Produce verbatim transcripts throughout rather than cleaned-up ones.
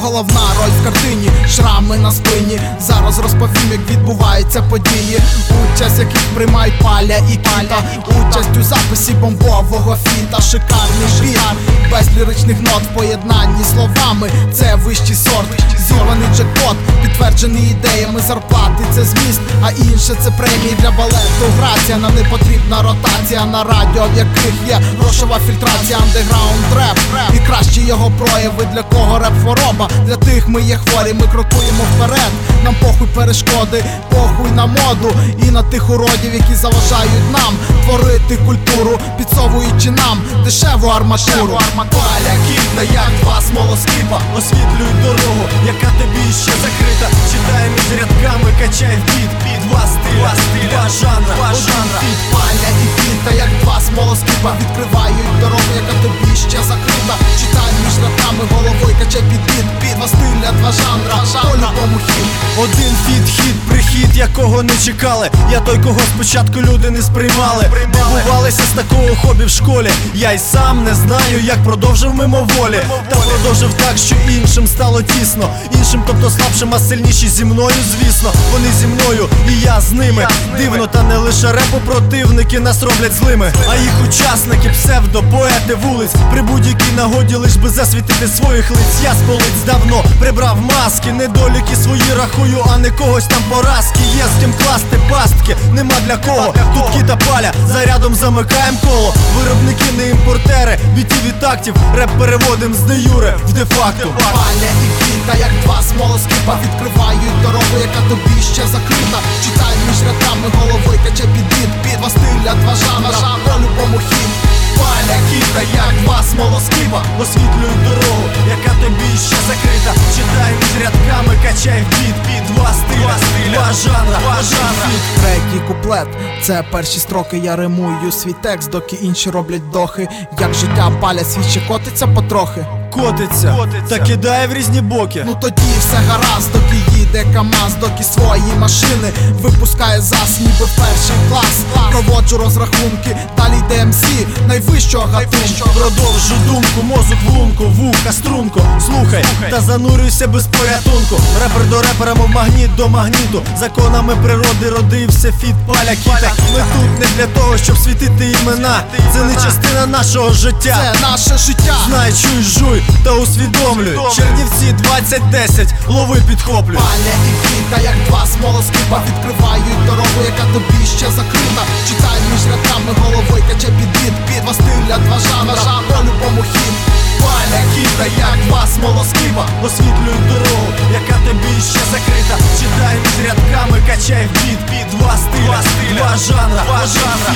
головна роль в картині, шрами на спині. Зараз розповім, як відбуваються події, участь яких приймають Паля і Кіта. Участь у записі бомбового фіта. Шикарний біт, без ліричних нот в поєднанні словами. Це вищий сорт, зірваний джекпот, підтверджений ідеями зарплати. Це зміст, а інше це премії для балету. Грація, нам не потрібна ротація на радіо, в яких є грошова фільтрація. Андеграунд реп і кращі його прояви. Для кого реп хвороба? Для тих ми є хворі, ми крокуємо вперед. Нам похуй перешкоди, похуй на моду і на тих уродів, які заважають нам творити культуру, підсовуючи нам дешеву арматуру. Паля, Кіта, як два смолоскипа, освітлюють дорогу, яка тобі ще закрита. Читай між рядками, качай в біт, під два стиля, два жанра, один фіт. Паля і Кіта, як два смолоскипа, відкривають дорогу, яка тобі ще закрита. Читай між рядками, головою качай під біт, під два стиля, два жанра, по-любому хіт. Один фіт, хіт, прихід, якого не чекали. Я той, кого спочатку люди не сприймали. Дивувалися з такого хобі в школі. Я й сам не знаю, як продовжив мимоволі. Та продовжив так, що іншим стало тісно. Іншим, тобто слабшим, а сильніші зі мною, звісно. Вони зі мною, і я з ними. Дивно, та не лише репу противники нас роблять злими, а їх учасники, псевдо, поети вулиць. При будь-якій нагоді лиш би засвітити своїх лиць. Я з полиць давно прибрав маски, недоліки свої рахую, а не когось там поразки. Є з ким класти пастки, нема для кого. Тут Кіта, Паля, зарядом замикаєм коло. Виробники не імпортери, бітів і тактів. Реп переводим з де юре в де-факто. Паля і Кіта, як два смолоскипа, відкривають дорогу, яка тобі ще закрита. Читай між рядками, головою качай під біт, під два стиля, два жанра, по-любому хіт. Паля, Кіта, як два смолоскипа, освітлюють дорогу, яка тобі ще закрита. Читай між рядками, качай в біт, під два стиля, два жанра, два жанра. Третій куплет, це перші строки, я римую свій текст, доки інші роблять вдохи. Як життя Паля свіче котиться потрохи. Котиться, Котиться, та кидає в різні боки. Ну тоді все гаразд, доки їде КамАЗ, доки свої машини випускає зас, ніби в перший клас. Проводжу розрахунки, далі йде ем сі найвищого гатунку. Продовжу думку, мозок в лунку, вуха струнко. Слухай, Слухай, та занурюйся без порятунку. Репер до репера, мов магніт до магніту. Законами природи родився фіт Паля, Кіта. Ми тут не для того, щоб світити імена. Це не частина нашого життя, це наше життя. Знай, чуй, жуй та усвідомлюй. Чернівці двадцять десять, лови, підхоплюй. Паля і Кіта, як два смолоскипа, відкривають дорогу, яка тобі ще закрита. Читай між рядками, головою качай під біт, під два стиля, два жанра, по-любому хіт. Паля, Кіта, як два смолоскипа, освітлюють дорогу, яка тобі ще закрита. Читай між рядками, качай в біт, під два стиля, два жанра, два жанра.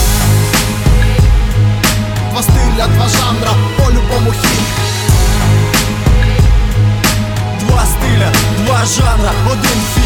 Два стиля, два жанра, по-любому хіт. Два стиля, два жанра, один фіт.